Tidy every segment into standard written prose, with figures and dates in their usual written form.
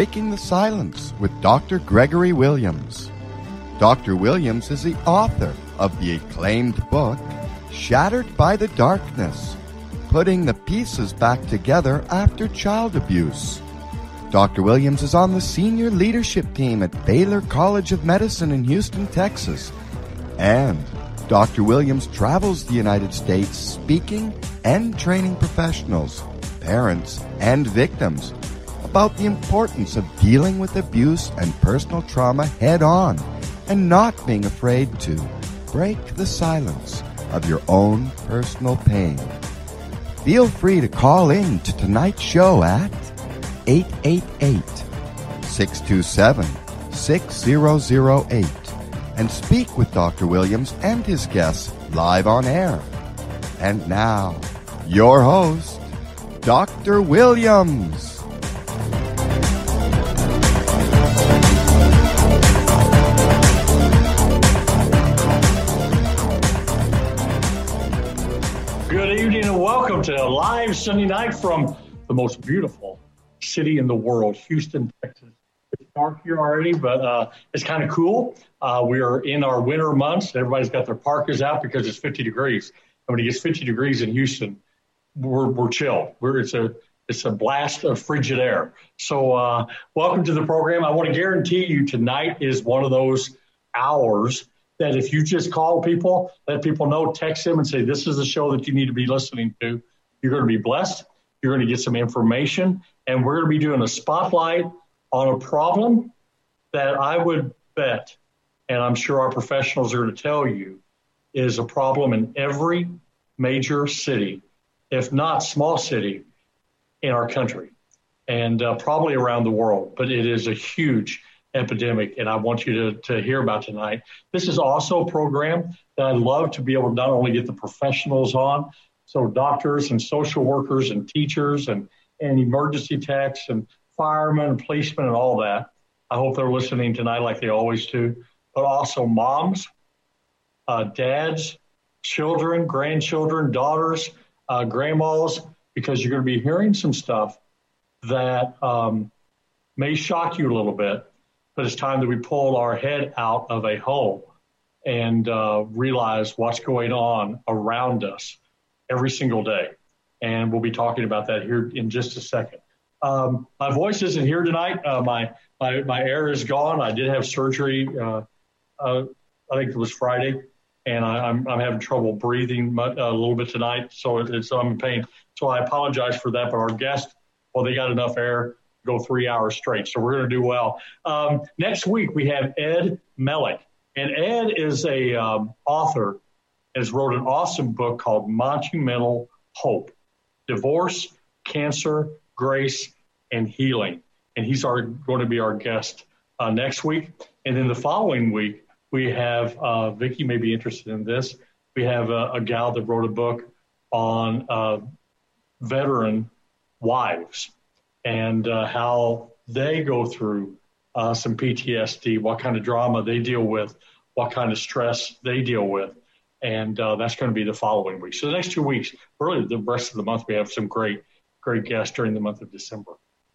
Breaking the Silence with Dr. Gregory Williams. Dr. Williams is the author of the acclaimed book, Shattered by the Darkness, Putting the Pieces Back Together After Child Abuse. Dr. Williams is on the senior leadership team at Baylor College of Medicine in Houston, Texas. And Dr. Williams travels the United States speaking and training professionals, parents, and victims about the importance of dealing with abuse and personal trauma head-on and not being afraid to break the silence of your own personal pain. Feel free to call in to tonight's show at 888-627-6008 and speak with Dr. Williams and his guests live on air. And now, your host, Dr. Williams. Good evening and welcome to a live Sunday night from the most beautiful city in the world, Houston, Texas. It's dark here already, but it's kind of cool. We are in our winter months. Everybody's got their parkas out because it's 50 degrees. And when it gets 50 degrees in Houston, we're chill. It's a blast of frigid air. So welcome to the program. I want to guarantee you tonight is one of those hours that if you just call people, let people know, text them and say, this is the show that you need to be listening to. You're going to be blessed. You're going to get some information. And we're going to be doing a spotlight on a problem that I would bet, and I'm sure our professionals are going to tell you, is a problem in every major city, if not small city, in our country, and probably around the world. But it is a huge epidemic, and I want you to hear about tonight. This is also a program that I'd love to be able to not only get the professionals on, so doctors and social workers and teachers and emergency techs and firemen and policemen and all that. I hope they're listening tonight like they always do. But also moms, dads, children, grandchildren, daughters, grandmas, because you're going to be hearing some stuff that may shock you a little bit, but it's time that we pull our head out of a hole and realize what's going on around us every single day. And we'll be talking about that here in just a second. My voice isn't here tonight. My air is gone. I did have surgery. I think it was Friday, and I'm having trouble breathing a little bit tonight. So I'm in pain. So I apologize for that. But our guest, well, they got enough air to go 3 hours straight. So we're going to do well. Next week we have Ed Melick, and Ed is a author. Has wrote an awesome book called Monumental Hope: Divorce, Cancer, Grace, and Healing. And he's going to be our guest next week. And then the following week, we have, Vicki may be interested in this, we have a gal that wrote a book on veteran wives and how they go through some PTSD, what kind of drama they deal with, what kind of stress they deal with. And that's going to be the following week. So the next 2 weeks, really the rest of the month, we have some great guests during the month of December.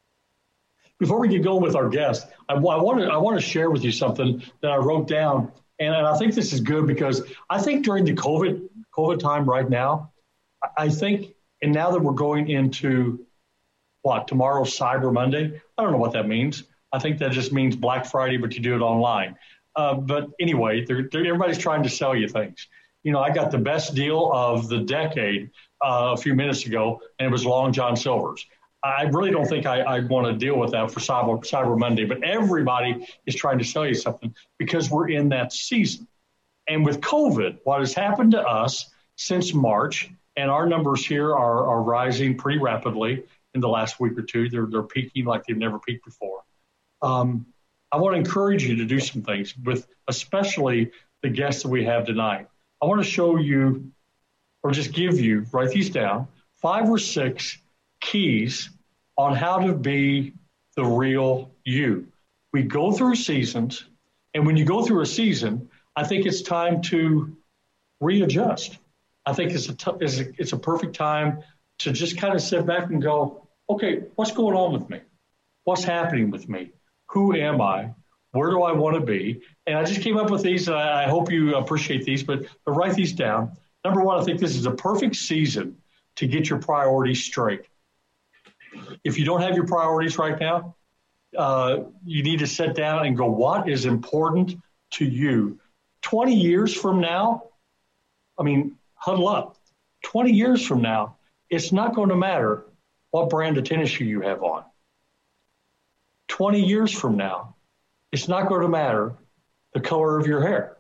Before we get going with our guest, I want to share with you something that I wrote down. And I think this is good because I think during the COVID time right now, I think, and now that we're going into tomorrow's Cyber Monday, I don't know what that means. I think that just means Black Friday, but you do it online. But anyway, everybody's trying to sell you things. You know, I got the best deal of the decade a few minutes ago, and it was Long John Silver's. I really don't think I want to deal with that for Cyber Monday, but everybody is trying to sell you something because we're in that season. And with COVID, what has happened to us since March, and our numbers here are rising pretty rapidly in the last week or two. They're peaking like they've never peaked before. I want to encourage you to do some things with especially the guests that we have tonight. I want to show you, or just give you, write these down, 5 or 6 keys on how to be the real you. We go through seasons, and when you go through a season, I think it's time to readjust. I think it's a perfect time to just kind of sit back and go, okay, what's going on with me? What's happening with me? Who am I? Where do I want to be? And I just came up with these. I hope you appreciate these, but write these down. Number one, I think this is a perfect season to get your priorities straight. If you don't have your priorities right now, you need to sit down and go, what is important to you? 20 years from now, huddle up. 20 years from now, it's not going to matter what brand of tennis shoe you have on. 20 years from now, it's not going to matter the color of your hair.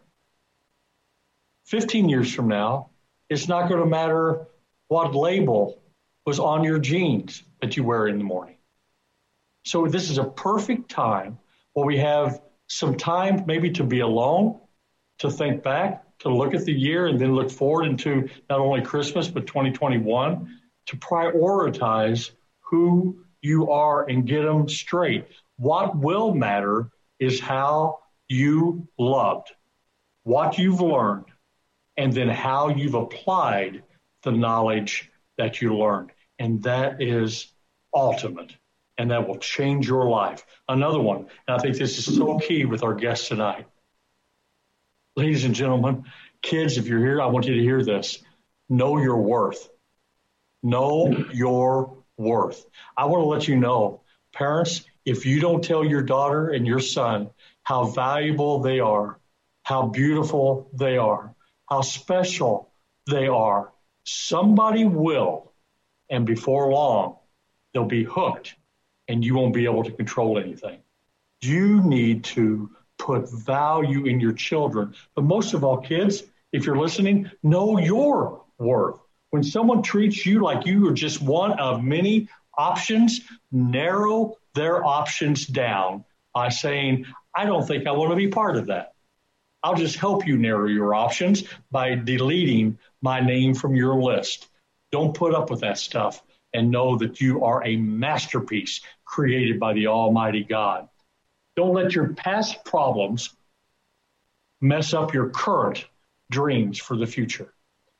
15 years from now, it's not going to matter what label was on your jeans that you wear in the morning. So this is a perfect time where we have some time maybe to be alone, to think back, to look at the year and then look forward into not only Christmas, but 2021, to prioritize who you are and get them straight. What will matter is how you loved, what you've learned, and then how you've applied the knowledge that you learned. And that is ultimate, and that will change your life. Another one, and I think this is so key with our guests tonight. Ladies and gentlemen, kids, if you're here, I want you to hear this. Know your worth. Know your worth. I want to let you know, parents, if you don't tell your daughter and your son how valuable they are, how beautiful they are, how special they are, somebody will, and before long, they'll be hooked, and you won't be able to control anything. You need to put value in your children. But most of all, kids, if you're listening, know your worth. When someone treats you like you are just one of many options, narrow their options down by saying, I don't think I want to be part of that. I'll just help you narrow your options by deleting my name from your list. Don't put up with that stuff, and know that you are a masterpiece created by the Almighty God. Don't let your past problems mess up your current dreams for the future.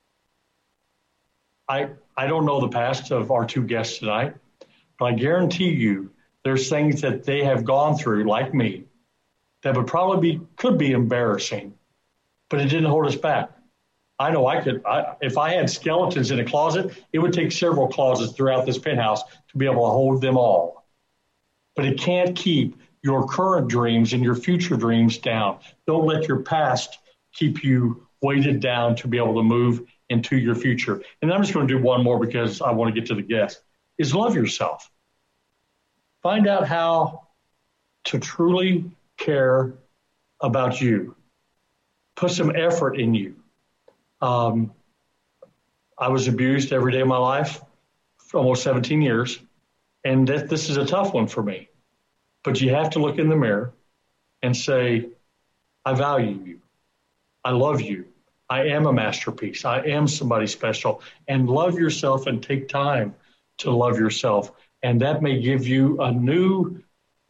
I don't know the past of our two guests tonight, but I guarantee you there's things that they have gone through, like me, that would probably could be embarrassing, but it didn't hold us back. I know if I had skeletons in a closet, it would take several closets throughout this penthouse to be able to hold them all. But it can't keep your current dreams and your future dreams down. Don't let your past keep you weighted down to be able to move into your future. And I'm just going to do one more because I want to get to the guest, is love yourself. Find out how to truly care about you. Put some effort in you. I was abused every day of my life for almost 17 years, and this is a tough one for me. But you have to look in the mirror and say, I value you. I love you. I am a masterpiece. I am somebody special. And love yourself and take time to love yourself. And that may give you a new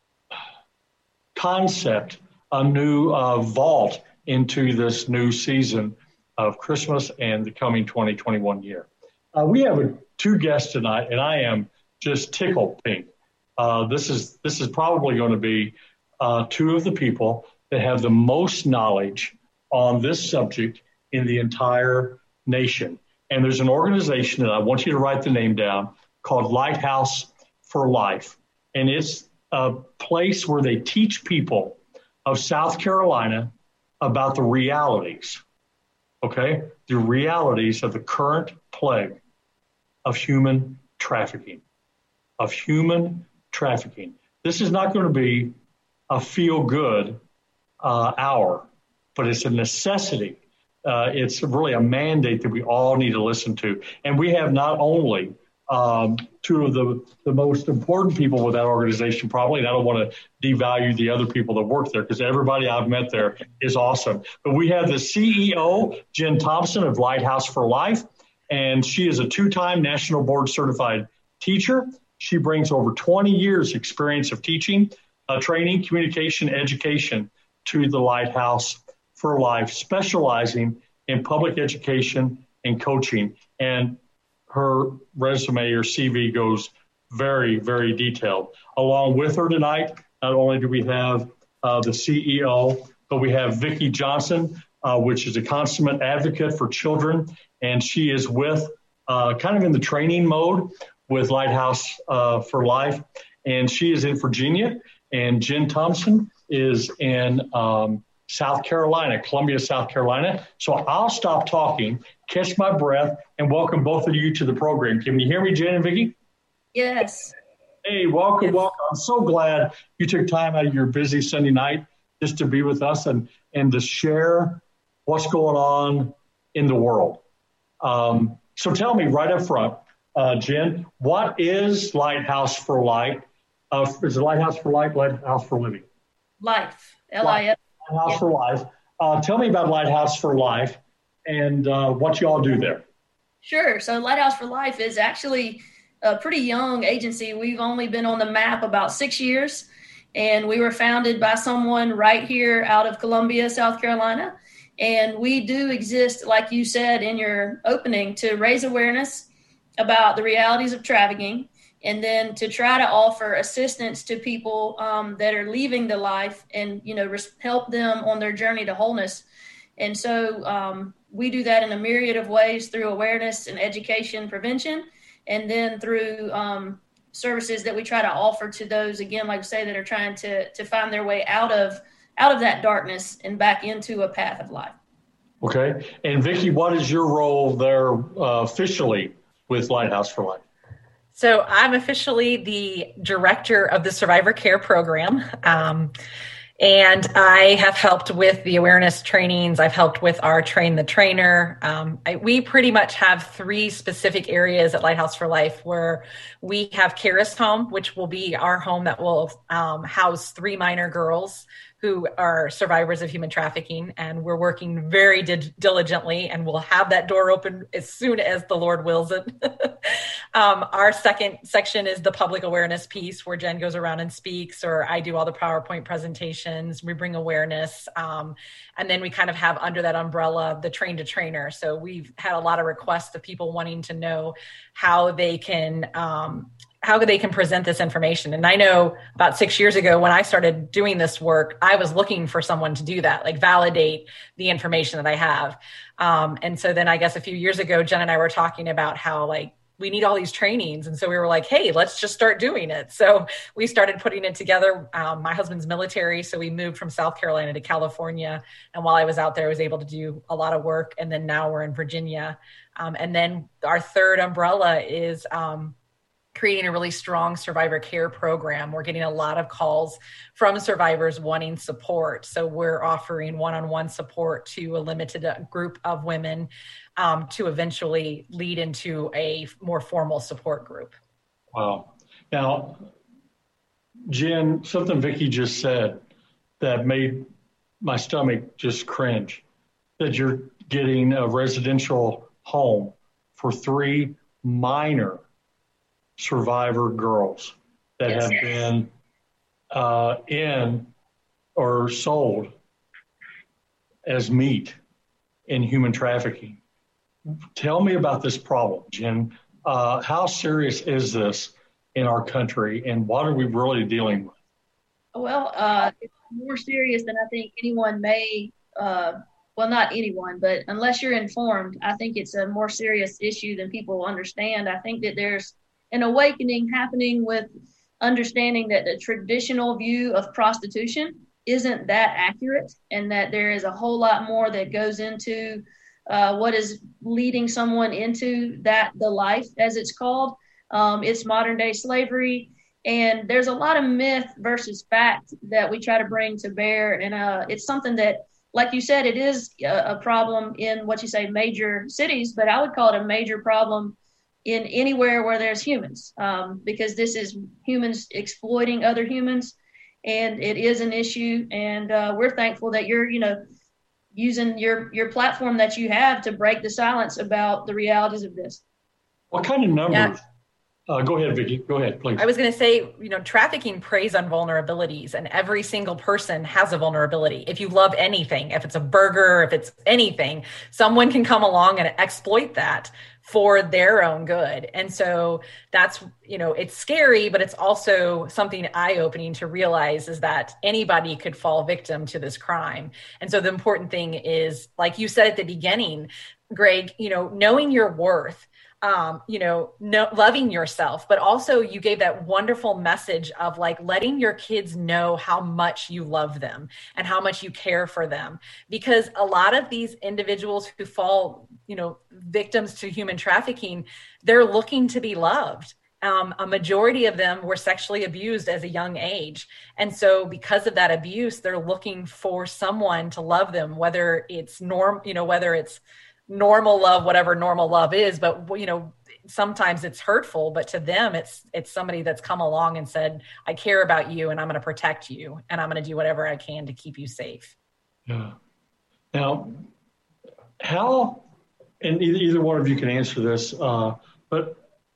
concept, a new vault into this new season of Christmas and the coming 2021 year. We have two guests tonight, and I am just tickled pink. This is probably going to be two of the people that have the most knowledge on this subject in the entire nation. And there's an organization that I want you to write the name down called Lighthouse for Life. And it's a place where they teach people of South Carolina about the realities, the realities of the current plague of human trafficking, This is not going to be a feel-good hour, but it's a necessity. It's really a mandate that we all need to listen to. And we have not only two of the most important people with that organization probably, and I don't want to devalue the other people that work there because everybody I've met there is awesome. But we have the CEO, Jen Thompson of Lighthouse for Life, and she is a two-time national board certified teacher. She brings over 20 years experience of teaching, training, communication, education to the Lighthouse for Life, specializing in public education and coaching. And her resume or CV goes very, very detailed. Along with her tonight, not only do we have the CEO, but we have Vicki Johnson, which is a consummate advocate for children. And she is with kind of in the training mode with Lighthouse for Life. And she is in Virginia. And Jen Thompson is in South Carolina, Columbia, South Carolina. So I'll stop talking, catch my breath, and welcome both of you to the program. Can you hear me, Jen and Vicki? Yes. Hey, welcome, welcome. I'm so glad you took time out of your busy Sunday night just to be with us and to share what's going on in the world. So tell me right up front, Jen, what is Lighthouse for Light? Is it Lighthouse for Light, Lighthouse for Living? Life, L-I-F. Lighthouse for Life. Tell me about Lighthouse for Life and what you all do there. Sure. So Lighthouse for Life is actually a pretty young agency. We've only been on the map about 6 years, and we were founded by someone right here out of Columbia, South Carolina. And we do exist, like you said in your opening, to raise awareness about the realities of trafficking, and then to try to offer assistance to people that are leaving the life and, help them on their journey to wholeness. And so we do that in a myriad of ways through awareness and education prevention, and then through services that we try to offer to those, again, like I say, that are trying to find their way out of that darkness and back into a path of life. Okay. And Vicki, what is your role there officially with Lighthouse for Life? So I'm officially the director of the Survivor Care Program. And I have helped with the awareness trainings. I've helped with our Train the Trainer. We pretty much have 3 specific areas at Lighthouse for Life where we have Charis Home, which will be our home that will house 3 minor girls who are survivors of human trafficking. And we're working very diligently, and we'll have that door open as soon as the Lord wills it. Our second section is the public awareness piece, where Jen goes around and speaks, or I do all the PowerPoint presentations. We bring awareness. And then we kind of have under that umbrella the Train to Trainer. So we've had a lot of requests of people wanting to know how they can present this information. And I know about 6 years ago when I started doing this work, I was looking for someone to do that, like validate the information that I have. And so then I guess a few years ago, Jen and I were talking about how we need all these trainings. And so we were like, hey, let's just start doing it. So we started putting it together. My husband's military, so we moved from South Carolina to California. And while I was out there, I was able to do a lot of work. And then now we're in Virginia. And then our third umbrella is creating a really strong survivor care program. We're getting a lot of calls from survivors wanting support. So we're offering one-on-one support to a limited group of women to eventually lead into a more formal support group. Wow. Now, Jen, something Vicki just said that made my stomach just cringe, that you're getting a residential home for 3 minor survivor girls that have been in or sold as meat in human trafficking. Tell me about this problem, Jen. How serious is this in our country, and what are we really dealing with? Well, it's more serious than I think anyone may, well, not anyone, but unless you're informed, I think it's a more serious issue than people understand. I think that there's an awakening happening with understanding that the traditional view of prostitution isn't that accurate, and that there is a whole lot more that goes into what is leading someone into the life, as it's called. It's modern day slavery, and there's a lot of myth versus fact that we try to bring to bear. And it's something that, like you said, it is a problem in what you say major cities, but I would call it a major problem in anywhere where there's humans, because this is humans exploiting other humans, and it is an issue. And we're thankful that you're, using your platform that you have to break the silence about the realities of this. What kind of numbers Go ahead, Vicki. Go ahead, please. I was going to say, trafficking preys on vulnerabilities, and every single person has a vulnerability. If you love anything, if it's a burger, if it's anything, someone can come along and exploit that for their own good. And so that's, it's scary, but it's also something eye-opening to realize is that anybody could fall victim to this crime. And so the important thing is, like you said at the beginning, Greg, knowing your worth, loving yourself, but also you gave that wonderful message of like letting your kids know how much you love them and how much you care for them. Because a lot of these individuals who fall, victims to human trafficking, they're looking to be loved. A majority of them were sexually abused as a young age. And so because of that abuse, they're looking for someone to love them, whether it's whether it's normal love, whatever normal love is, but sometimes it's hurtful, but to them, it's somebody that's come along and said, I care about you and I'm going to protect you and I'm going to do whatever I can to keep you safe. Yeah. Now, how, and either one of you can answer this, but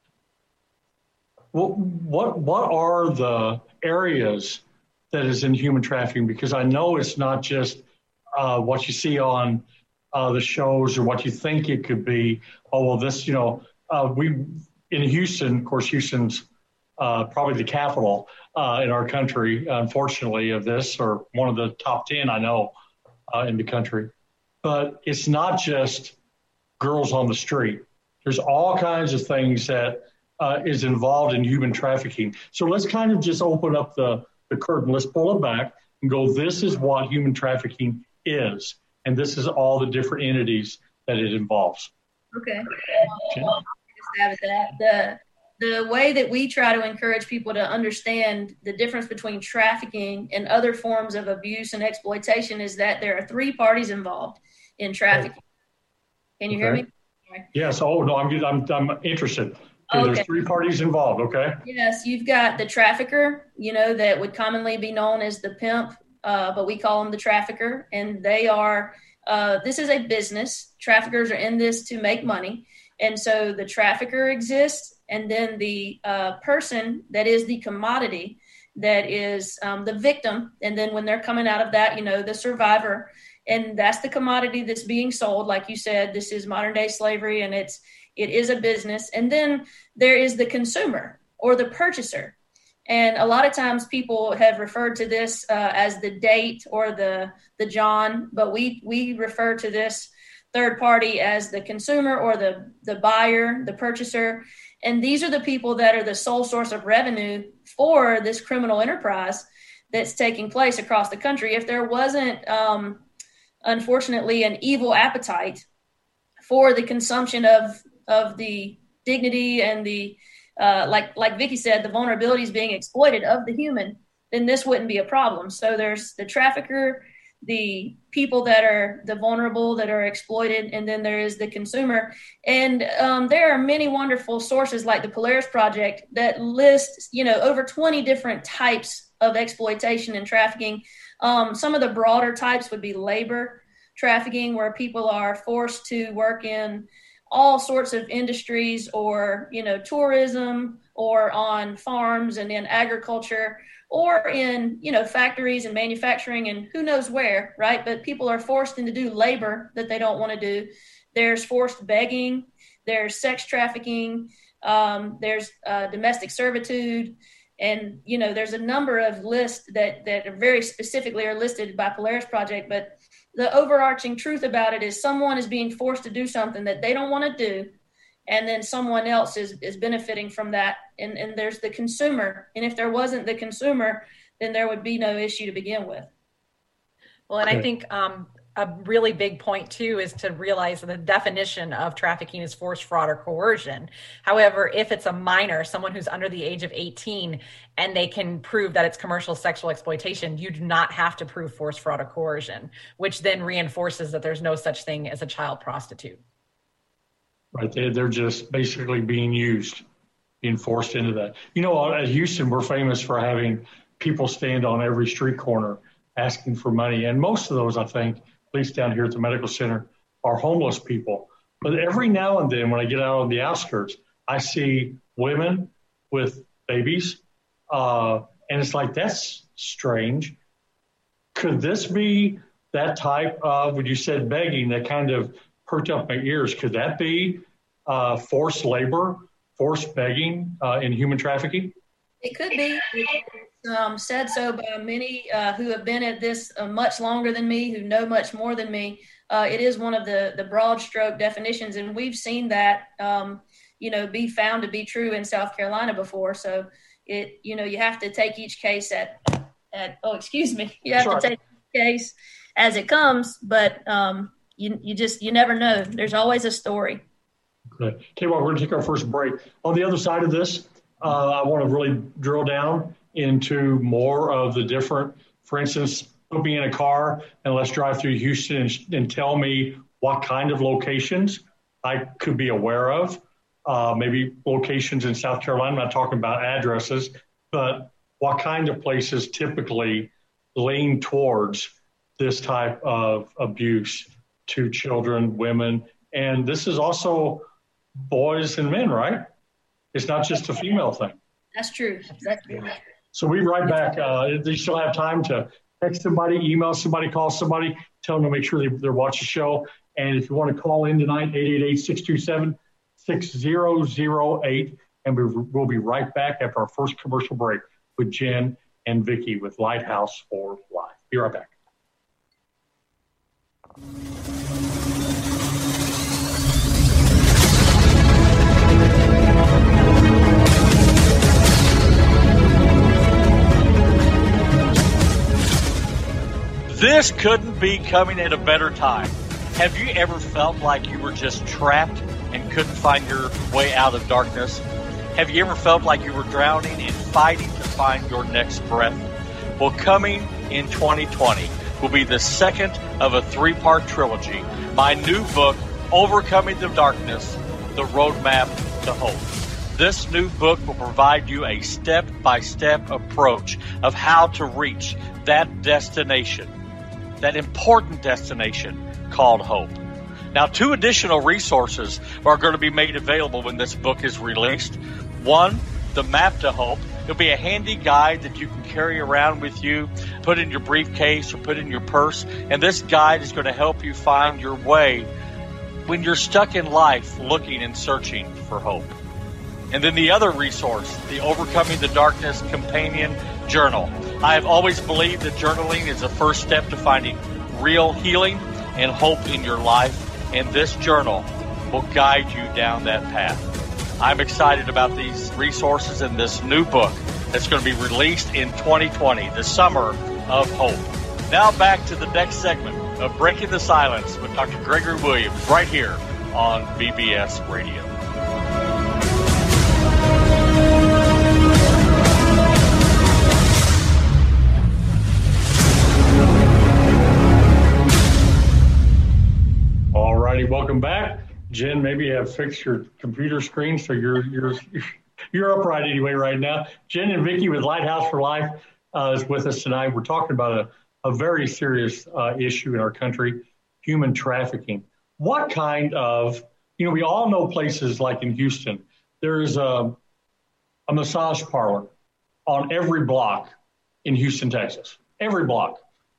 what are the areas that is in human trafficking? Because I know it's not just what you see on the shows or what you think it could be. Oh, well, this, we in Houston, of course, Houston's probably the capital in our country, unfortunately, of this, or one of the top 10 I know in the country. But it's not just girls on the street. There's all kinds of things that is involved in human trafficking. So let's kind of just open up the curtain. Let's pull it back and go, this is what human trafficking is. And this is all the different entities that it involves. Okay. The way that we try to encourage people to understand the difference between trafficking and other forms of abuse and exploitation is that there are three parties involved in trafficking. Can you hear me? Yes. Oh, no, I'm interested. Okay, there's three parties involved. Okay. Yes. You've got the trafficker, that would commonly be known as the pimp. But we call them the trafficker, and they are, this is a business. Traffickers are in this to make money. And so the trafficker exists, and then the person that is the commodity, that is the victim. And then when they're coming out of that, the survivor, and that's the commodity that's being sold. Like you said, this is modern day slavery, and it is a business. And then there is the consumer or the purchaser. And a lot of times people have referred to this as the date or the John, but we refer to this third party as the consumer or the buyer, the purchaser. And these are the people that are the sole source of revenue for this criminal enterprise that's taking place across the country. If there wasn't, unfortunately, an evil appetite for the consumption of the dignity and the like Vicki said, the vulnerabilities being exploited of the human, then this wouldn't be a problem. So there's the trafficker, the people that are the vulnerable that are exploited, and then there is the consumer. And there are many wonderful sources like the Polaris Project that lists, over 20 different types of exploitation and trafficking. Some of the broader types would be labor trafficking, where people are forced to work in all sorts of industries or, tourism or on farms and in agriculture or in, factories and manufacturing and who knows where, right? But people are forced into do labor that they don't want to do. There's forced begging, there's sex trafficking, there's domestic servitude. And, there's a number of lists that are very specifically are listed by Polaris Project, but the overarching truth about it is someone is being forced to do something that they don't want to do, and then someone else is benefiting from that. And there's the consumer. And if there wasn't the consumer, then there would be no issue to begin with. Well, and I think a really big point, too, is to realize that the definition of trafficking is force, fraud, or coercion. However, if it's a minor, someone who's under the age of 18, and they can prove that it's commercial sexual exploitation, you do not have to prove force, fraud, or coercion, which then reinforces that there's no such thing as a child prostitute. Right. They're just basically being forced into that. At Houston, we're famous for having people stand on every street corner asking for money. And most of those, I think, at least down here at the medical center, are homeless people. But every now and then when I get out on the outskirts, I see women with babies. And it's like, that's strange. Could this be that type of, when you said begging, that kind of perked up my ears? Could that be forced labor, forced begging in human trafficking? It could be. It's said so by many who have been at this much longer than me, who know much more than me. It is one of the broad stroke definitions, and we've seen that, be found to be true in South Carolina before. So you have to take each case you have to take each case as it comes, but you never know. There's always a story. Okay. Tell you what, we're going to take our first break. On the other side of this, I want to really drill down into more of the different, for instance, put me in a car and let's drive through Houston and tell me what kind of locations I could be aware of. Maybe locations in South Carolina, I'm not talking about addresses, but what kind of places typically lean towards this type of abuse to children, women, and this is also boys and men, right? It's not just a female thing. That's true. That's true. So we'll be right back. You still have time to text somebody, email somebody, call somebody, tell them to make sure they're watching the show. And if you want to call in tonight, 888-627-6008. And we'll be right back after our first commercial break with Jen and Vicki with Lighthouse for Life. Be right back. This couldn't be coming at a better time. Have you ever felt like you were just trapped and couldn't find your way out of darkness? Have you ever felt like you were drowning and fighting to find your next breath? Well, coming in 2020 will be the second of a 3-part trilogy. My new book, Overcoming the Darkness, The Roadmap to Hope. This new book will provide you a step-by-step approach of how to reach that destination, that important destination called hope. Now, 2 additional resources are going to be made available when this book is released. One, the Map to Hope. It'll be a handy guide that you can carry around with you, put in your briefcase or put in your purse. And this guide is going to help you find your way when you're stuck in life looking and searching for hope. And then the other resource, the Overcoming the Darkness Companion Journal. I have always believed that journaling is the first step to finding real healing and hope in your life, and this journal will guide you down that path. I'm excited about these resources and this new book that's going to be released in 2020, the Summer of Hope. Now back to the next segment of Breaking the Silence with Dr. Gregory Williams right here on BBS Radio. All righty, welcome back. Jen, maybe you have fixed your computer screen so you're upright anyway right now. Jen and Vicki with Lighthouse for Life is with us tonight. We're talking about a very serious issue in our country, human trafficking. What kind of, we all know places like in Houston, there's a massage parlor on every block in Houston, Texas. Every block.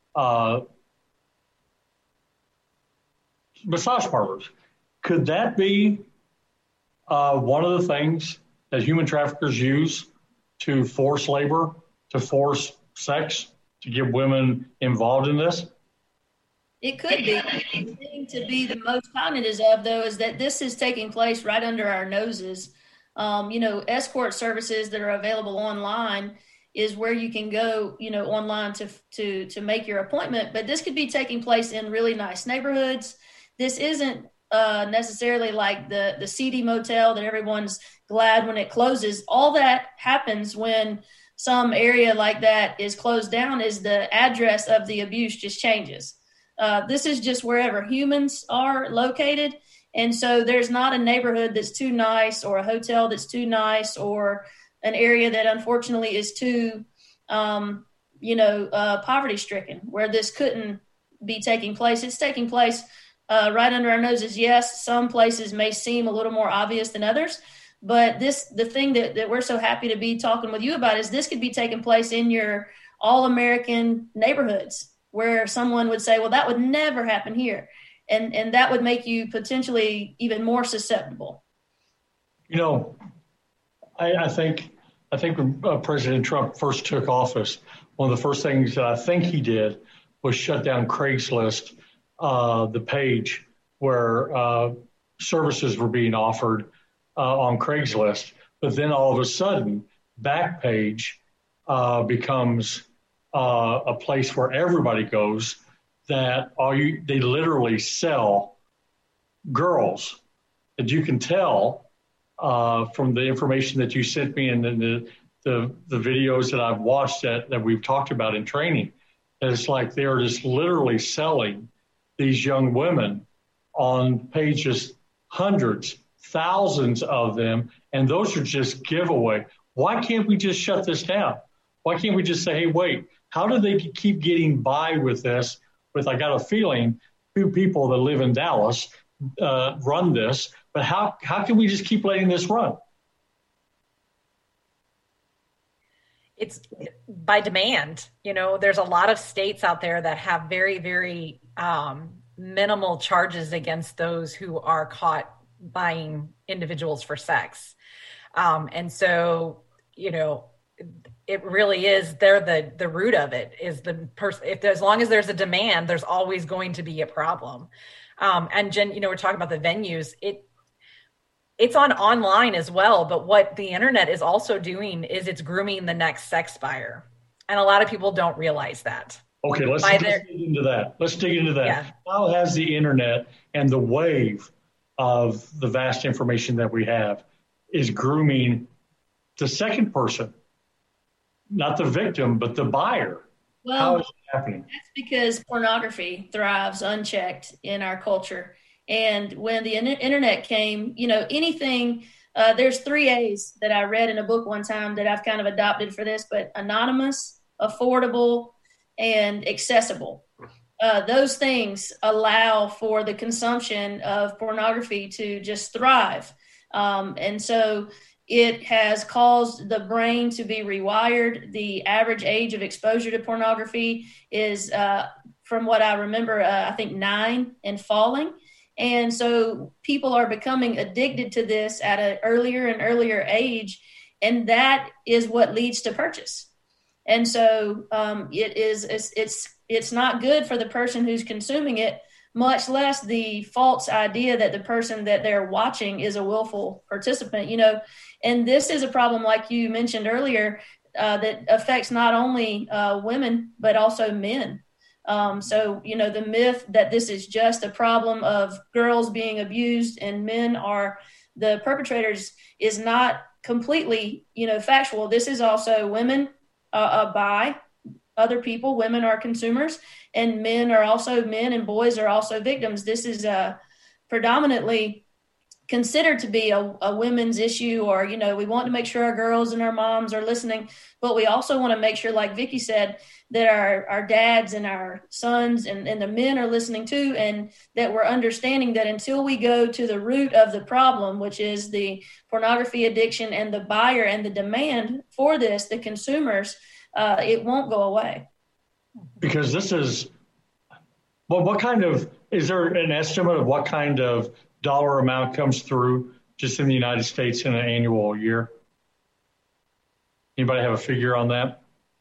Massage parlors. Could that be one of the things that human traffickers use to force labor, to force sex, to get women involved in this? It could be. The thing to be the most cognizant of, though, is that this is taking place right under our noses. Escort services that are available online is where you can go, online to make your appointment. But this could be taking place in really nice neighborhoods. This isn't necessarily like the seedy motel that everyone's glad when it closes. All that happens when some area like that is closed down is the address of the abuse just changes. This is just wherever humans are located. And so there's not a neighborhood that's too nice or a hotel that's too nice or an area that unfortunately is too, poverty stricken where this couldn't be taking place. It's taking place right under our noses. Yes, some places may seem a little more obvious than others, But the thing that we're so happy to be talking with you about is this could be taking place in your all-American neighborhoods where someone would say, well, that would never happen here. And that would make you potentially even more susceptible. I think when President Trump first took office, one of the first things that I think he did was shut down Craigslist, the page where services were being offered on Craigslist. But then all of a sudden, Backpage becomes a place where everybody goes that they literally sell girls. And you can tell from the information that you sent me and then the videos that I've watched that we've talked about in training, that it's like they're just literally selling these young women on pages, hundreds, thousands of them, and those are just giveaway. Why can't we just shut this down? Why can't we just say, hey, wait, how do they keep getting by with this? I got a feeling 2 people that live in Dallas run this, but how can we just keep letting this run? It's by demand. There's a lot of states out there that have very, very minimal charges against those who are caught buying individuals for sex. And so, it really is, they're the root of it is the person. As long as there's a demand, there's always going to be a problem. And Jen, we're talking about the venues. It's online as well, but what the internet is also doing is it's grooming the next sex buyer. And a lot of people don't realize that. Okay, let's dig into that. Yeah. How has the internet and the wave of the vast information that we have is grooming the second person, not the victim, but the buyer? Well, how is it happening? That's because pornography thrives unchecked in our culture. And when the internet came, anything, there's 3 A's that I read in a book one time that I've kind of adopted for this, but anonymous, affordable, and accessible. Those things allow for the consumption of pornography to just thrive. And so it has caused the brain to be rewired. The average age of exposure to pornography is, from what I remember, I think 9 and falling. And so people are becoming addicted to this at an earlier and earlier age. And that is what leads to purchase. And so it's not good for the person who's consuming it, much less the false idea that the person that they're watching is a willful participant, and this is a problem, like you mentioned earlier, that affects not only women, but also men. So, the myth that this is just a problem of girls being abused and men are the perpetrators is not completely, factual. This is also women buy other people. Women are consumers, and men and boys are also victims. This is predominantly considered to be a women's issue, or, we want to make sure our girls and our moms are listening, but we also want to make sure, like Vicki said, that our dads and our sons and the men are listening too, and that we're understanding that until we go to the root of the problem, which is the pornography addiction and the buyer and the demand for this, the consumers, it won't go away. Because this is, is there an estimate of what kind of dollar amount comes through just in the United States in an annual year? Anybody have a figure on that?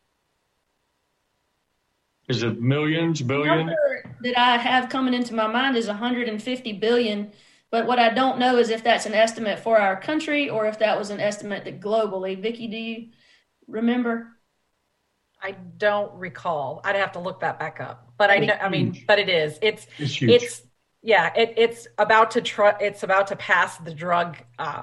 Is it millions, billion? The number that I have coming into my mind is 150 billion. But what I don't know is if that's an estimate for our country or if that was an estimate that globally. Vicki, do you remember? I don't recall. I'd have to look that back up. But I know. I mean, but it is. It's huge. It's about to pass the drug,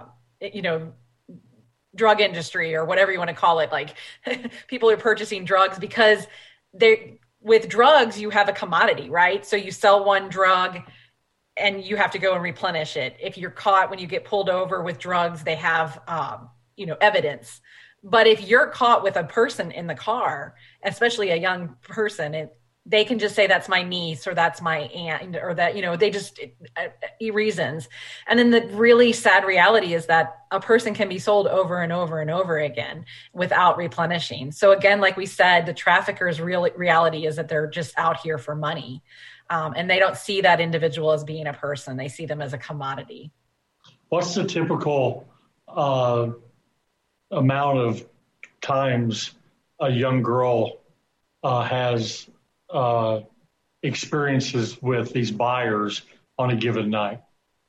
drug industry or whatever you want to call it. Like people are purchasing drugs because with drugs, you have a commodity, right? So you sell one drug and you have to go and replenish it. If you're caught, when you get pulled over with drugs, they have, evidence. But if you're caught with a person in the car, especially a young person, they can just say that's my niece or that's my aunt, or that, they just reasons. And then the really sad reality is that a person can be sold over and over and over again without replenishing. So again, like we said, the trafficker's reality is that they're just out here for money. And they don't see that individual as being a person. They see them as a commodity. What's the typical amount of times a young girl has experiences with these buyers on a given night?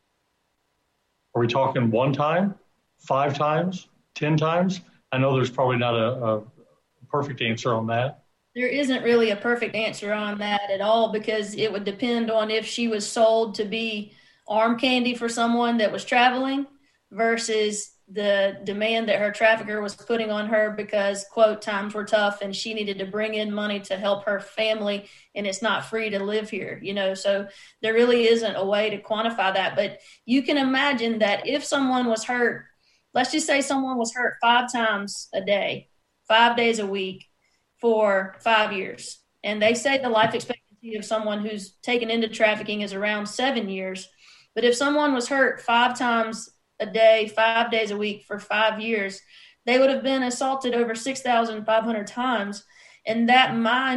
Are we talking 1 time, 5 times, 10 times? I know there's probably not a perfect answer on that. There isn't really a perfect answer on that at all, because it would depend on if she was sold to be arm candy for someone that was traveling versus the demand that her trafficker was putting on her because, quote, times were tough and she needed to bring in money to help her family, and it's not free to live here, so there really isn't a way to quantify that. But you can imagine that if someone was hurt, let's just say someone was hurt 5 times a day, 5 days a week for 5 years, and they say the life expectancy of someone who's taken into trafficking is around 7 years. But if someone was hurt 5 times a day, 5 days a week for 5 years, they would have been assaulted over 6,500 times. And that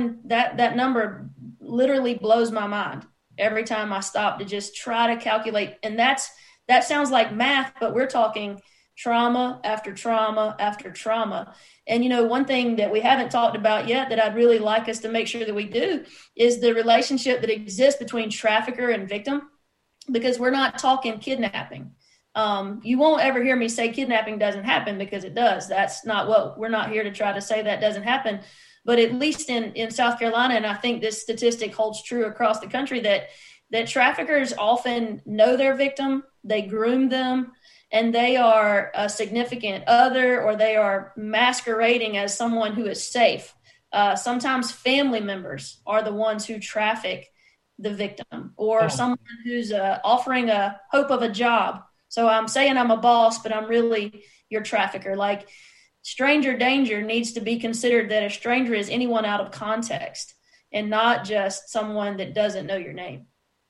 number literally blows my mind every time I stop to just try to calculate. And that sounds like math, but we're talking trauma after trauma after trauma. And, one thing that we haven't talked about yet that I'd really like us to make sure that we do is the relationship that exists between trafficker and victim, because we're not talking kidnapping. You won't ever hear me say kidnapping doesn't happen, because it does. That's not what we're not here to try to say that doesn't happen. But at least in South Carolina, and I think this statistic holds true across the country, that traffickers often know their victim, they groom them, and they are a significant other, or they are masquerading as someone who is safe. Sometimes family members are the ones who traffic the victim, or someone who's offering a hope of a job. So I'm saying I'm a boss, but I'm really your trafficker. Like, stranger danger needs to be considered that a stranger is anyone out of context and not just someone that doesn't know your name.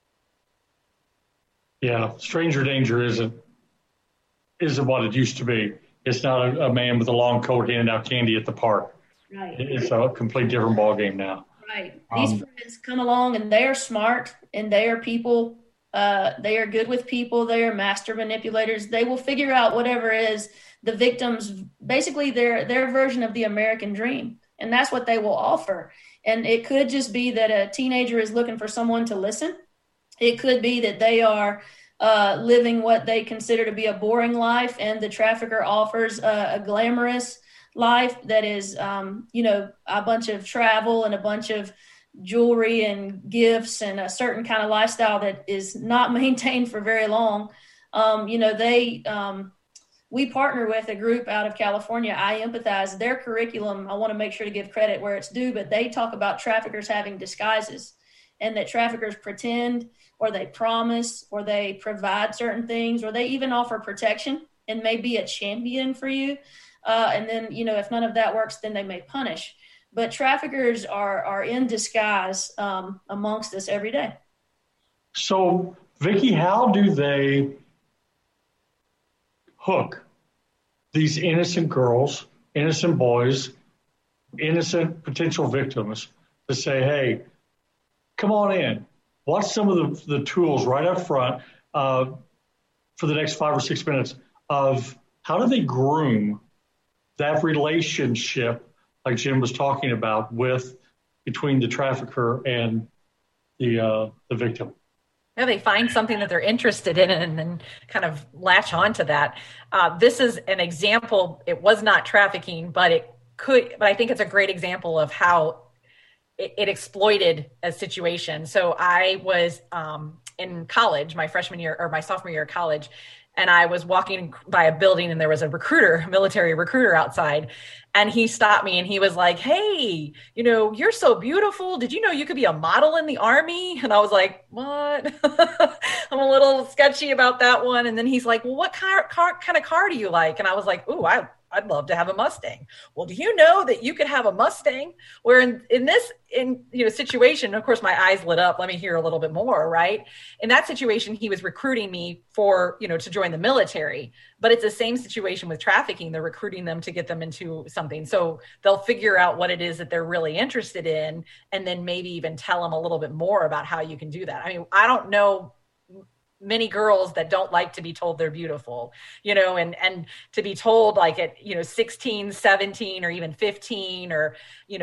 Yeah, stranger danger isn't what it used to be. It's not a man with a long coat handing out candy at the park. Right. It's a complete different ballgame now. Right. These friends come along and they are smart and they are people. They are good with people. They are master manipulators. They will figure out whatever is the victim's, basically their version of the American dream. And that's what they will offer. And it could just be that a teenager is looking for someone to listen. It could be that they are living what they consider to be a boring life, and the trafficker offers a glamorous life that is, a bunch of travel and a bunch of jewelry and gifts and a certain kind of lifestyle that is not maintained for very long. We partner with a group out of California, I Empathize. Their curriculum, I want to make sure to give credit where it's due, but they talk about traffickers having disguises, and that traffickers pretend, or they promise, or they provide certain things, or they even offer protection and may be a champion for you. And then, if none of that works, then they may punish. But traffickers are in disguise amongst us every day. So, Vicki, how do they hook these innocent girls, innocent boys, innocent potential victims to say, hey, come on in? What's some of the tools right up front for the next 5 or 6 minutes of how do they groom that relationship, like Jim was talking about, between the trafficker and the victim? Yeah, they find something that they're interested in and then kind of latch onto that. This is an example. It was not trafficking, but I think it's a great example of how it exploited a situation. So I was in college, my freshman year or my sophomore year of college, and I was walking by a building and there was a military recruiter outside, and he stopped me and he was like, hey, you're so beautiful. Did you know you could be a model in the Army? And I was like, what? I'm a little sketchy about that one. And then he's like, well, what kind of car do you like? And I was like, ooh, I I'd love to have a Mustang. Well, do you know that you could have a Mustang? Where in this situation, of course, my eyes lit up. Let me hear a little bit more, right? In that situation, he was recruiting me for, to join the military. But it's the same situation with trafficking. They're recruiting them to get them into something. So they'll figure out what it is that they're really interested in, and then maybe even tell them a little bit more about how you can do that. I mean, I don't know many girls that don't like to be told they're beautiful, and to be told like at, 16, 17, or even 15, or,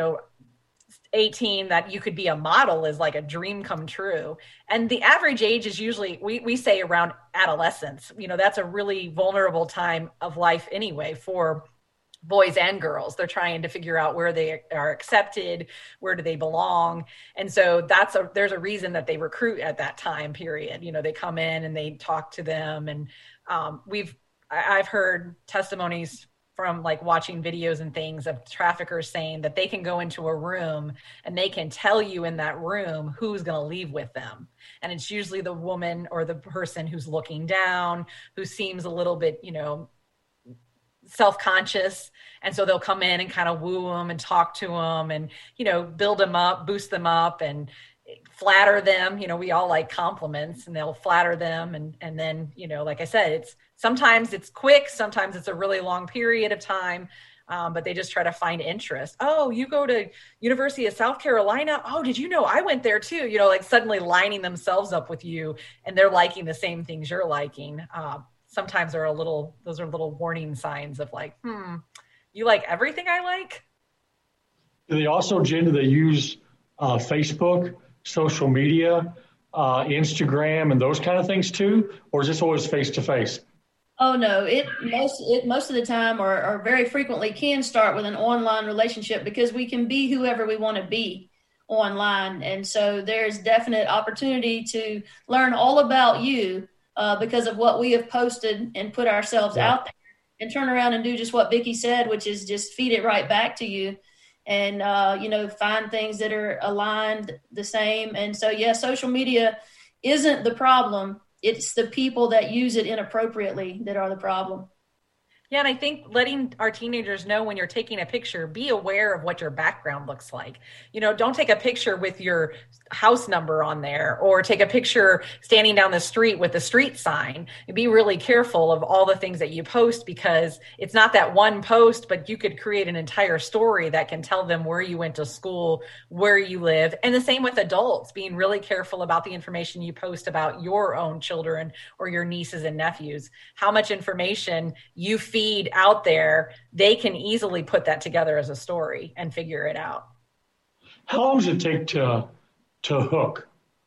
18 that you could be a model is like a dream come true. And the average age is usually, we say around adolescence. That's a really vulnerable time of life anyway for boys and girls. They're trying to figure out where they are accepted, where do they belong. And so there's a reason that they recruit at that time period. They come in and they talk to them. And I've heard testimonies from like watching videos and things of traffickers saying that they can go into a room and they can tell you in that room who's going to leave with them. And it's usually the woman or the person who's looking down, who seems a little bit, self-conscious. And so they'll come in and kind of woo them and talk to them and, build them up, boost them up and flatter them. We all like compliments, and they'll flatter them. And then, like I said, sometimes it's quick, sometimes it's a really long period of time. But they just try to find interest. Oh, you go to University of South Carolina? Oh, did you know I went there too? Like suddenly lining themselves up with you, and they're liking the same things you're liking. Sometimes those are little warning signs of like, you like everything I like? Do they also, Jen, do they use Facebook, social media, Instagram, and those kind of things too? Or is this always face-to-face? Oh, no. Most of the time or very frequently can start with an online relationship, because we can be whoever we want to be online. And so there's definite opportunity to learn all about you because of what we have posted and put ourselves out there, and turn around and do just what Vicki said, which is just feed it right back to you and, find things that are aligned the same. And so, social media isn't the problem. It's the people that use it inappropriately that are the problem. Yeah, and I think letting our teenagers know when you're taking a picture, be aware of what your background looks like. Don't take a picture with your house number on there, or take a picture standing down the street with the street sign. Be really careful of all the things that you post, because it's not that one post, but you could create an entire story that can tell them where you went to school, where you live. And the same with adults, being really careful about the information you post about your own children or your nieces and nephews. How much information you feed out there, they can easily put that together as a story and figure it out. How long does it take to hook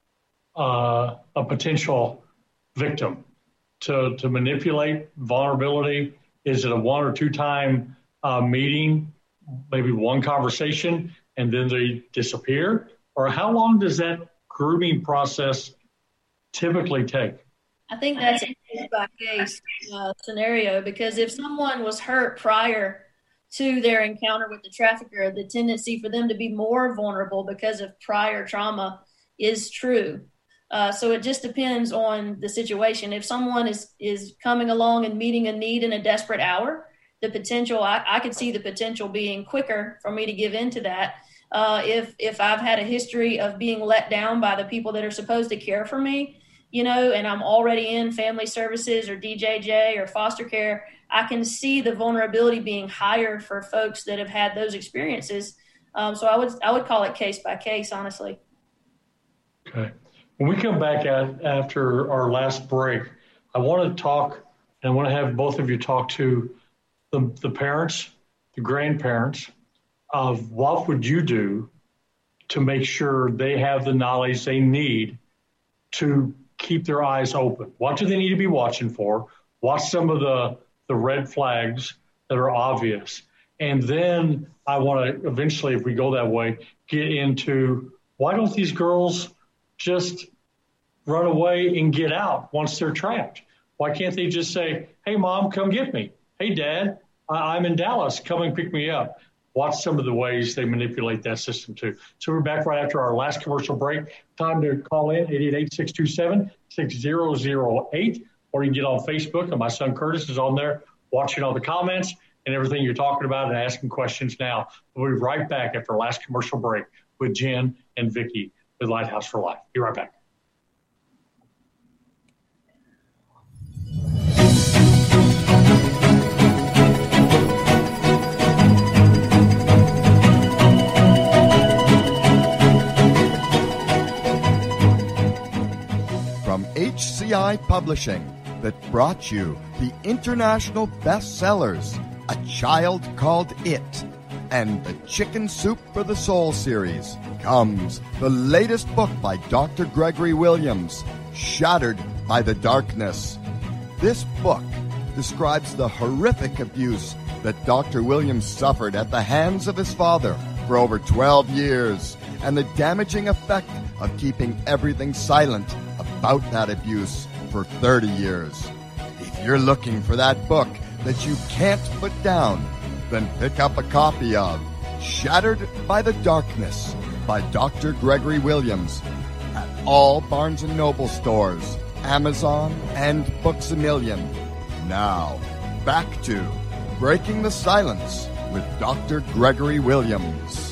a potential victim, to manipulate vulnerability? Is it a 1 or 2 time meeting, maybe one conversation, and then they disappear? Or how long does that grooming process typically take? I think that's a case-by-case scenario, because if someone was hurt prior to their encounter with the trafficker, the tendency for them to be more vulnerable because of prior trauma is true. So it just depends on the situation. If someone is coming along and meeting a need in a desperate hour, the potential, I could see the potential being quicker for me to give into that. If I've had a history of being let down by the people that are supposed to care for me, and I'm already in family services or DJJ or foster care, I can see the vulnerability being higher for folks that have had those experiences. So I would call it case by case, honestly. Okay. When we come back after our last break, I want to talk, and I want to have both of you talk to the parents, the grandparents, of what would you do to make sure they have the knowledge they need to keep their eyes open. What do they need to be watching for? What's some of the red flags that are obvious? And then I want to eventually, if we go that way, get into why don't these girls just run away and get out once they're trapped? Why can't they just say, hey, Mom, come get me? Hey, Dad, I'm in Dallas. Come and pick me up. What's some of the ways they manipulate that system too? So we're back right after our last commercial break. Time to call in 888-627-6008, or you can get on Facebook, and my son Curtis is on there watching all the comments. and everything you're talking about and asking questions now. We'll be right back after our last commercial break with Jen and Vicki with Lighthouse for Life. Be right back. From HCI Publishing, that brought you the international bestsellers, A Child Called It, and the Chicken Soup for the Soul series, comes the latest book by Dr. Gregory Williams, Shattered by the Darkness. This book describes the horrific abuse that Dr. Williams suffered at the hands of his father for over 12 years, and the damaging effect of keeping everything silent about that abuse for 30 years. If you're looking for that book that you can't put down, then pick up a copy of Shattered by the Darkness by Dr. Gregory Williams at all Barnes & Noble stores, Amazon, and Books A Million. Now, back to Breaking the Silence with Dr. Gregory Williams.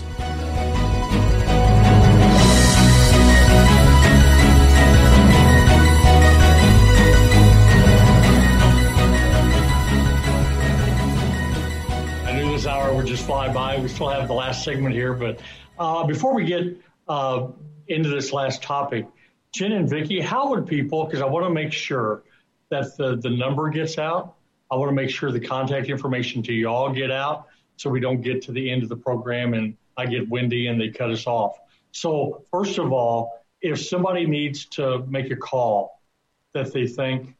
This hour would just fly by. We still have the last segment here, but before we get into this last topic, Jen and Vicki, how would people, because I want to make sure that the number gets out, I want to make sure the contact information to y'all get out so we don't get to the end of the program and I get windy and they cut us off. So first of all, if somebody needs to make a call that they think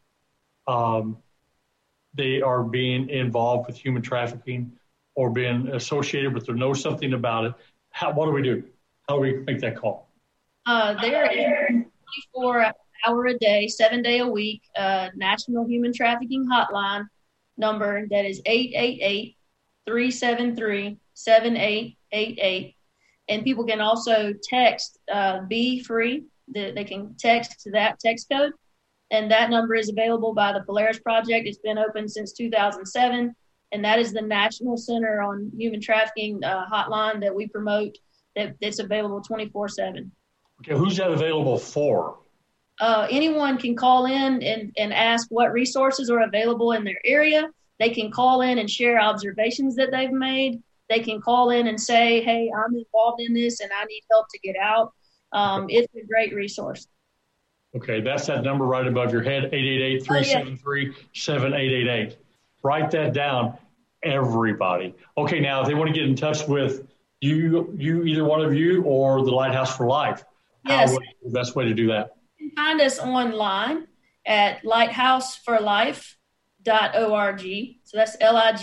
they are being involved with human trafficking or being associated with or know something about it, what do we do? How do we make that call? There is 24-hour a day, 7-day a week, National Human Trafficking Hotline number that is 888-373-7888. And people can also text Be Free. They can text to that text code. And that number is available by the Polaris Project. It's been open since 2007. And that is the National Center on Human Trafficking hotline that we promote that's available 24/7. Okay, who's that available for? Anyone can call in and ask what resources are available in their area. They can call in and share observations that they've made. They can call in and say, hey, I'm involved in this and I need help to get out. It's a great resource. Okay, that's that number right above your head, 888-373-7888. Write that down, everybody. Okay, now if they want to get in touch with you either one of you or the Lighthouse for Life, yes, what's the best way to do that? You can find us online at lighthouseforlife.org. So that's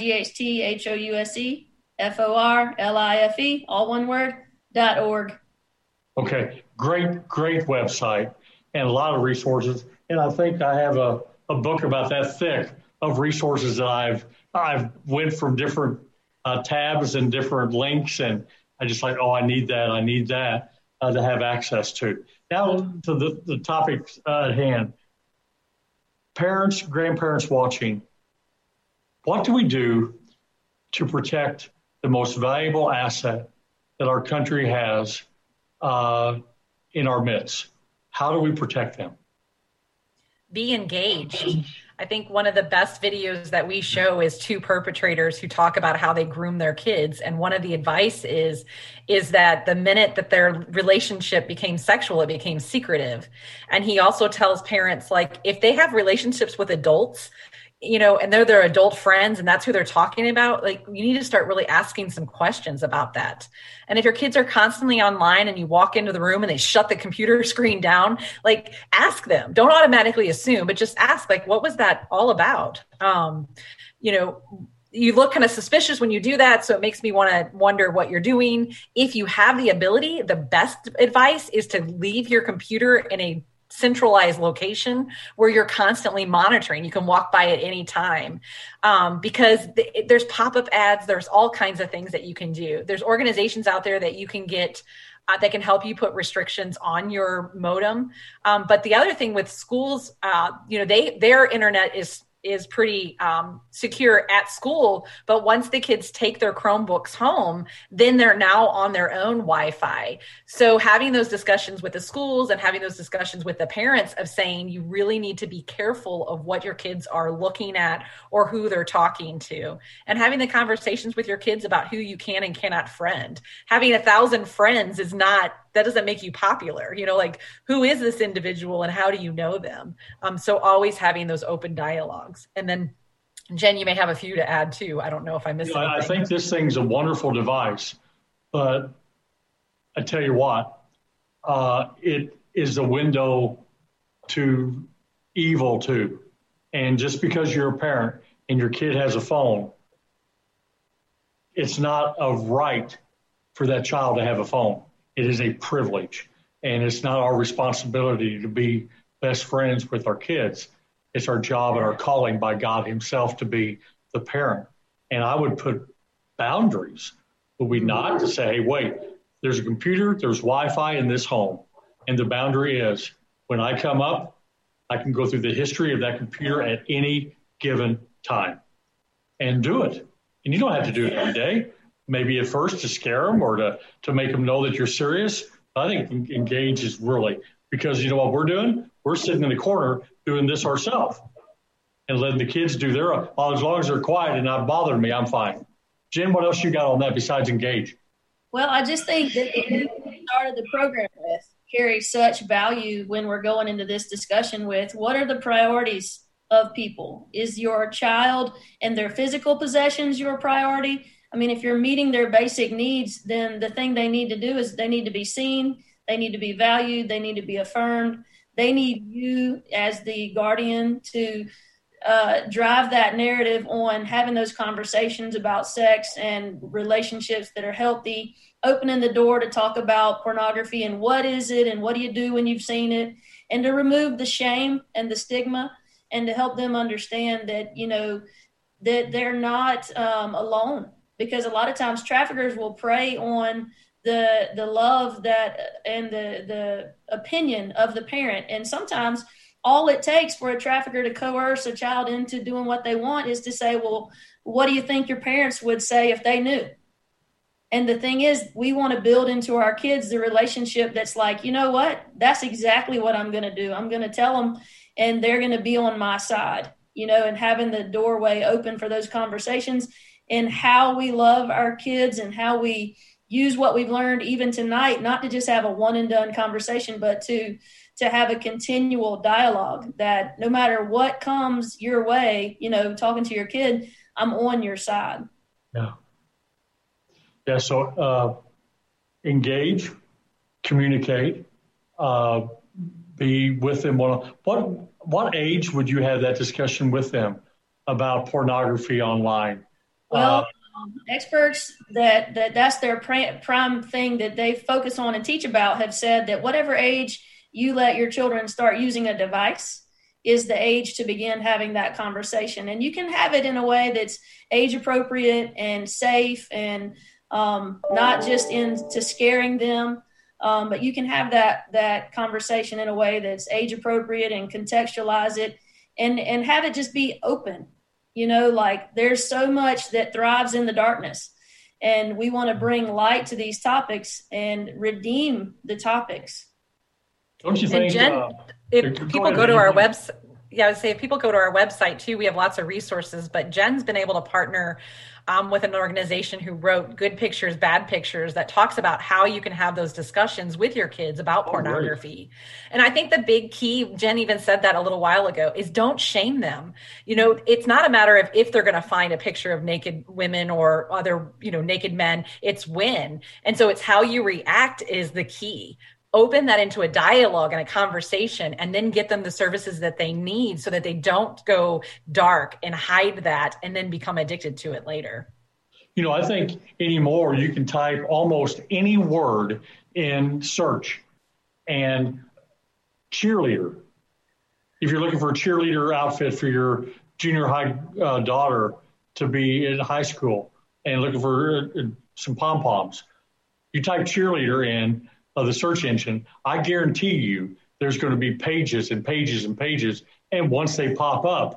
LIGHTHOUSEFORLIFE, all one word, .org. Okay, great website and a lot of resources. And I think I have a book about that thick of resources that I've went from different tabs and different links, and I just like, I need that to have access to. Now to the topic at hand. Parents, grandparents watching, what do we do to protect the most valuable asset that our country has in our midst? How do we protect them? Be engaged. I think one of the best videos that we show is two perpetrators who talk about how they groom their kids. And one of the advice is that the minute that their relationship became sexual, it became secretive. And he also tells parents, like, if they have relationships with adults, and they're their adult friends and that's who they're talking about, like, you need to start really asking some questions about that. And if your kids are constantly online and you walk into the room and they shut the computer screen down, like, ask them. Don't automatically assume, but just ask, like, what was that all about? You look kind of suspicious when you do that. So it makes me want to wonder what you're doing. If you have the ability, the best advice is to leave your computer in a centralized location where you're constantly monitoring. You can walk by at any time because there's pop-up ads. There's all kinds of things that you can do. There's organizations out there that you can get that can help you put restrictions on your modem. But the other thing with schools, their internet is is pretty secure at school. But once the kids take their Chromebooks home, then they're now on their own Wi-Fi. So having those discussions with the schools and having those discussions with the parents of saying you really need to be careful of what your kids are looking at or who they're talking to, and having the conversations with your kids about who you can and cannot friend. Having 1,000 friends that doesn't make you popular. Like, who is this individual and how do you know them? So always having those open dialogues. And then Jen, you may have a few to add too. I don't know if I missed anything. I think this thing's a wonderful device, but I tell you what, it is a window to evil too. And just because you're a parent and your kid has a phone, it's not a right for that child to have a phone. It is a privilege, and it's not our responsibility to be best friends with our kids. It's our job and our calling by God himself to be the parent. And I would put boundaries, would we not, to say, hey, wait, there's a computer, there's Wi-Fi in this home. And the boundary is when I come up, I can go through the history of that computer at any given time and do it. And you don't have to do it every day. Maybe at first to scare them or to make them know that you're serious. I think engage is really, because you know what we're doing? We're sitting in the corner doing this ourselves and letting the kids do their own. Well, as long as they're quiet and not bothering me, I'm fine. Jen, what else you got on that besides engage? Well, I just think that the we started the program with carries such value when we're going into this discussion with what are the priorities of people? Is your child and their physical possessions your priority? I mean, if you're meeting their basic needs, then the thing they need to do is they need to be seen, they need to be valued, they need to be affirmed. They need you as the guardian to drive that narrative on having those conversations about sex and relationships that are healthy, opening the door to talk about pornography and what is it and what do you do when you've seen it, and to remove the shame and the stigma and to help them understand that, that they're not alone. Because a lot of times traffickers will prey on the love that and the opinion of the parent. And sometimes all it takes for a trafficker to coerce a child into doing what they want is to say, well, what do you think your parents would say if they knew? And the thing is, we want to build into our kids the relationship that's like, you know what? That's exactly what I'm going to do. I'm going to tell them and they're going to be on my side, and having the doorway open for those conversations. And how we love our kids and how we use what we've learned even tonight, not to just have a one and done conversation, but to have a continual dialogue that no matter what comes your way, talking to your kid, I'm on your side. Yeah. Yeah. So engage, communicate, be with them. What age would you have that discussion with them about pornography online? Well, experts that's their prime thing that they focus on and teach about have said that whatever age you let your children start using a device is the age to begin having that conversation. And you can have it in a way that's age appropriate and safe and not just into scaring them, but you can have that conversation in a way that's age appropriate and contextualize it and have it just be open. Like there's so much that thrives in the darkness, and we want to bring light to these topics and redeem the topics. Don't you think? And Jen, if people go to our website, I would say if people go to our website too, we have lots of resources, but Jen's been able to partner with an organization who wrote Good Pictures, Bad Pictures that talks about how you can have those discussions with your kids about pornography. Right. And I think the big key, Jen even said that a little while ago, is don't shame them. It's not a matter of if they're going to find a picture of naked women or other, naked men, it's when. And so it's how you react is the key. Open that into a dialogue and a conversation, and then get them the services that they need so that they don't go dark and hide that and then become addicted to it later. I think anymore you can type almost any word in search and cheerleader. If you're looking for a cheerleader outfit for your junior high daughter to be in high school and looking for some pom-poms, you type cheerleader in the search engine, I guarantee you there's going to be pages and pages and pages. And once they pop up,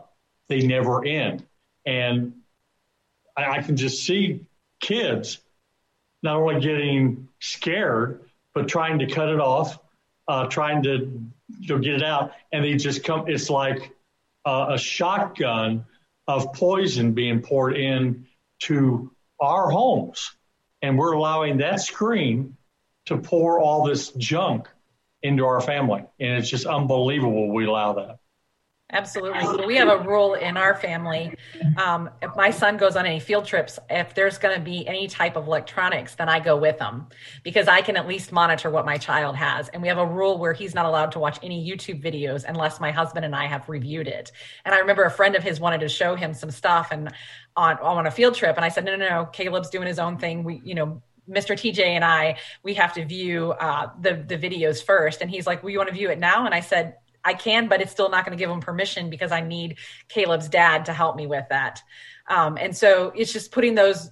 they never end. And I can just see kids not only getting scared, but trying to cut it off, trying to get it out. And they just come, it's like a shotgun of poison being poured in to our homes. And we're allowing that screen to pour all this junk into our family. And it's just unbelievable we allow that. Absolutely. So we have a rule in our family. If my son goes on any field trips, if there's going to be any type of electronics, then I go with him because I can at least monitor what my child has. And we have a rule where he's not allowed to watch any YouTube videos unless my husband and I have reviewed it. And I remember a friend of his wanted to show him some stuff and on a field trip. And I said, no, Caleb's doing his own thing. Mr. TJ and I, we have to view the videos first. And he's like, well, you want to view it now? And I said, I can, but it's still not going to give him permission because I need Caleb's dad to help me with that. And so it's just putting those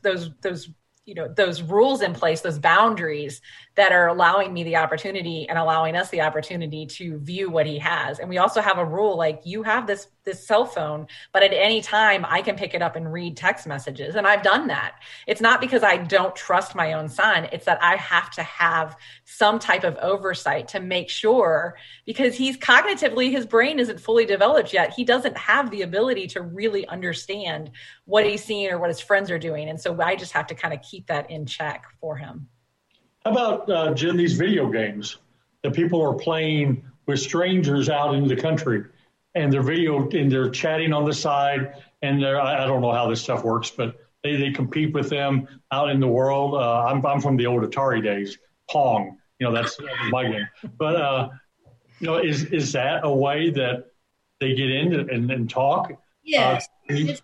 rules in place, those boundaries that are allowing me the opportunity and allowing us the opportunity to view what he has. And we also have a rule, like you have this cell phone, but at any time I can pick it up and read text messages. And I've done that. It's not because I don't trust my own son. It's that I have to have some type of oversight to make sure, because he's cognitively, his brain isn't fully developed yet. He doesn't have the ability to really understand what he's seeing or what his friends are doing. And so I just have to kind of keep that in check for him. How about, Jen, these video games that people are playing with strangers out in the country, and they're chatting on the side, and I don't know how this stuff works, but they compete with them out in the world. I'm from the old Atari days, Pong, that's my game. But, is that a way that they get in and talk? Yes, it's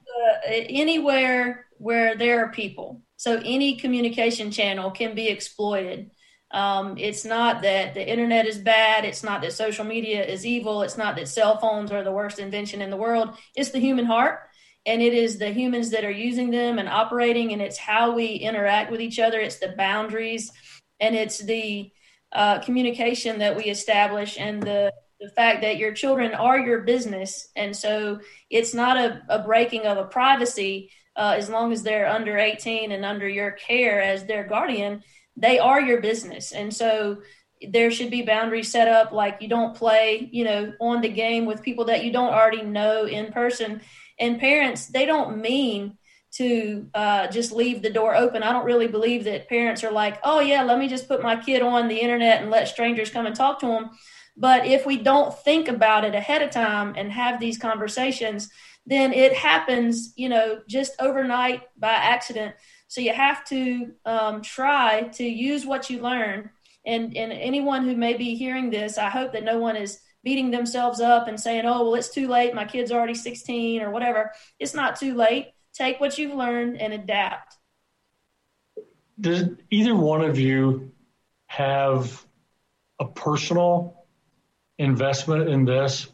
anywhere where there are people. So any communication channel can be exploited. It's not that the internet is bad. It's not that social media is evil. It's not that cell phones are the worst invention in the world. It's the human heart, and it is the humans that are using them and operating, and it's how we interact with each other. It's the boundaries, and it's the communication that we establish, and the fact that your children are your business. And so it's not a breaking of a privacy. As long as they're under 18 and under your care as their guardian, they are your business. And so there should be boundaries set up, like you don't play, on the game with people that you don't already know in person. And parents, they don't mean to just leave the door open. I don't really believe that parents are like, oh yeah, let me just put my kid on the internet and let strangers come and talk to them. But if we don't think about it ahead of time and have these conversations, then it happens, just overnight by accident. So you have to try to use what you learn. And anyone who may be hearing this, I hope that no one is beating themselves up and saying, oh, well, it's too late. My kid's already 16 or whatever. It's not too late. Take what you've learned and adapt. Does either one of you have a personal investment in this?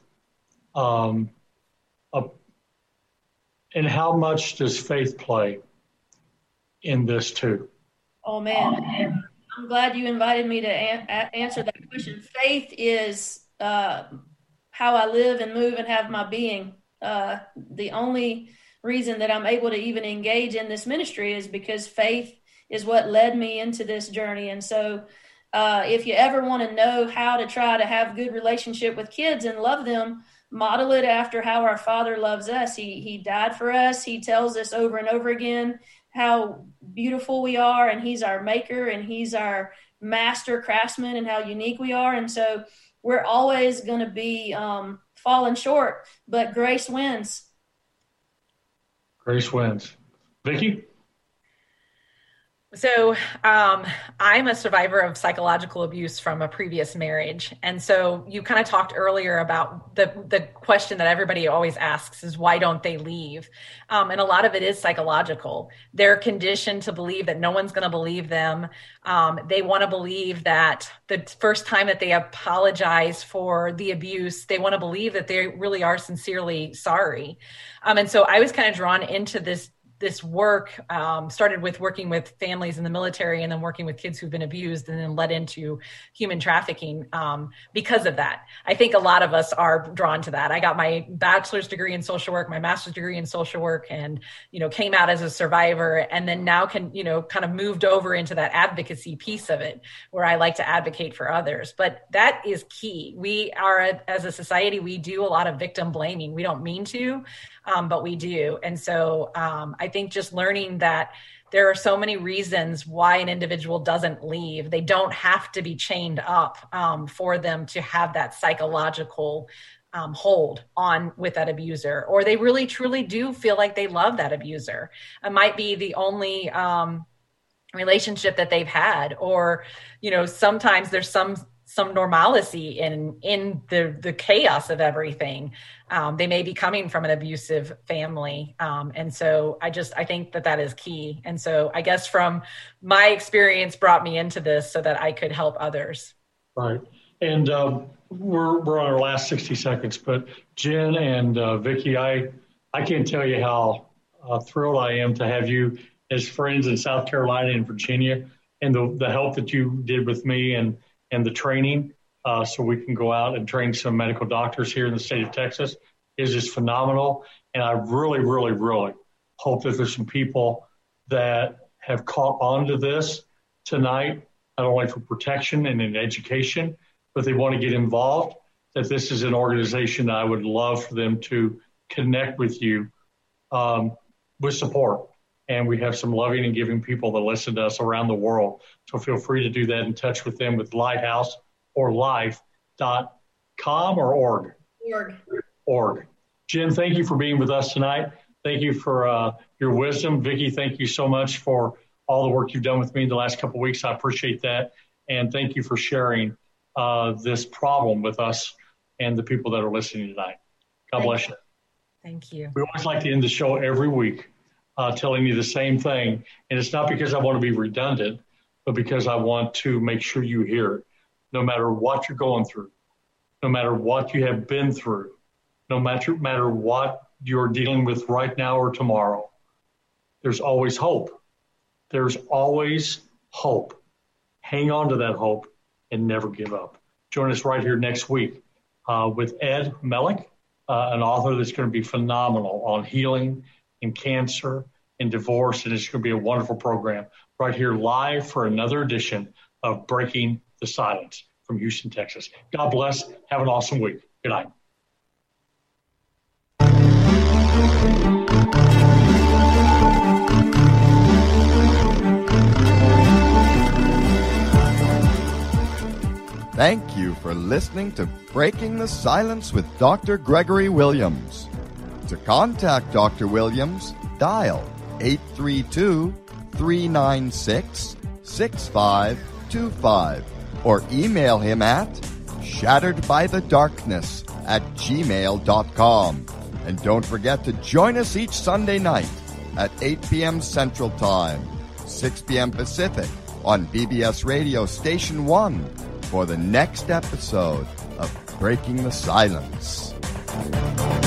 And how much does faith play in this too? Oh, man. I'm glad you invited me to answer that question. Faith is how I live and move and have my being. The only reason that I'm able to even engage in this ministry is because faith is what led me into this journey. And so if you ever want to know how to try to have good relationship with kids and love them, model it after how our Father loves us. He died for us. He tells us over and over again how beautiful we are, and he's our maker, and he's our master craftsman, and how unique we are. And so we're always going to be falling short, but grace wins. Grace wins. Vicki? So I'm a survivor of psychological abuse from a previous marriage. And so you kind of talked earlier about the question that everybody always asks is, why don't they leave? And a lot of it is psychological. They're conditioned to believe that no one's going to believe them. They want to believe that the first time that they apologize for the abuse, they want to believe that they really are sincerely sorry. And so I was kind of drawn into this this work started with working with families in the military and then working with kids who've been abused and then led into human trafficking because of that. I think a lot of us are drawn to that. I got my bachelor's degree in social work, my master's degree in social work, and, came out as a survivor, and then now kind of moved over into that advocacy piece of it where I like to advocate for others. But that is key. We are, as a society, we do a lot of victim blaming. We don't mean to, but we do. And so I think just learning that there are so many reasons why an individual doesn't leave. They don't have to be chained up for them to have that psychological hold on with that abuser, or they really truly do feel like they love that abuser. It might be the only relationship that they've had, or sometimes there's some normalcy in the chaos of everything. They may be coming from an abusive family. And so I think that is key. And so I guess from my experience brought me into this so that I could help others. Right. And we're on our last 60 seconds, but Jen and Vicki, I can't tell you how thrilled I am to have you as friends in South Carolina and Virginia, and the help that you did with me and the training so we can go out and train some medical doctors here in the state of Texas is just phenomenal. And I really, really, really hope that there's some people that have caught on to this tonight, not only for protection and in education, but they want to get involved, that this is an organization that I would love for them to connect with you with support. And we have some loving and giving people that listen to us around the world. So feel free to do that, in touch with them with Lighthouse or life.com or org. Org. Jen, thank you for being with us tonight. Thank you for your wisdom. Vicki, thank you so much for all the work you've done with me in the last couple of weeks. I appreciate that. And thank you for sharing this problem with us and the people that are listening tonight. God bless you. Thank you. We always like to end the show every week telling you the same thing. And it's not because I want to be redundant, but because I want to make sure you hear it. No matter what you're going through, no matter what you have been through, no matter what you're dealing with right now or tomorrow, there's always hope. There's always hope. Hang on to that hope and never give up. Join us right here next week with Ed Melick, an author that's going to be phenomenal on healing and cancer and divorce. And it's going to be a wonderful program right here live for another edition of Breaking the Silence from Houston, Texas. God bless. Have an awesome week. Good night. Thank you for listening to Breaking the Silence with Dr. Gregory Williams. To contact Dr. Williams, dial 832-396-6525 or email him at shatteredbythedarkness@gmail.com. And don't forget to join us each Sunday night at 8 p.m. Central Time, 6 p.m. Pacific on BBS Radio Station 1 for the next episode of Breaking the Silence.